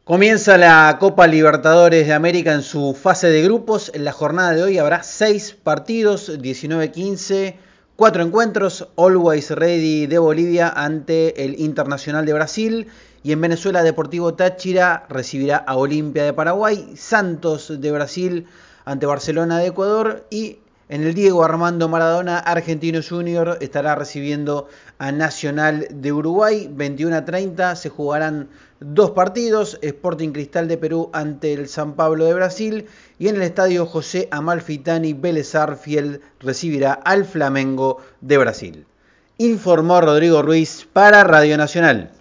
Comienza la Copa Libertadores de América en su fase de grupos. En la jornada de hoy habrá 6 partidos, 19-15, 4 encuentros. Always Ready de Bolivia ante el Internacional de Brasil. Y en Venezuela, Deportivo Táchira recibirá a Olimpia de Paraguay. Santos de Brasil ante Barcelona de Ecuador. Y en el Diego Armando Maradona, Argentino Junior estará recibiendo a Nacional de Uruguay. 21:30 se jugarán 2 partidos. Sporting Cristal de Perú ante el San Pablo de Brasil. Y en el estadio José Amalfitani, Vélez Sarsfield recibirá al Flamengo de Brasil. Informó Rodrigo Ruiz para Radio Nacional.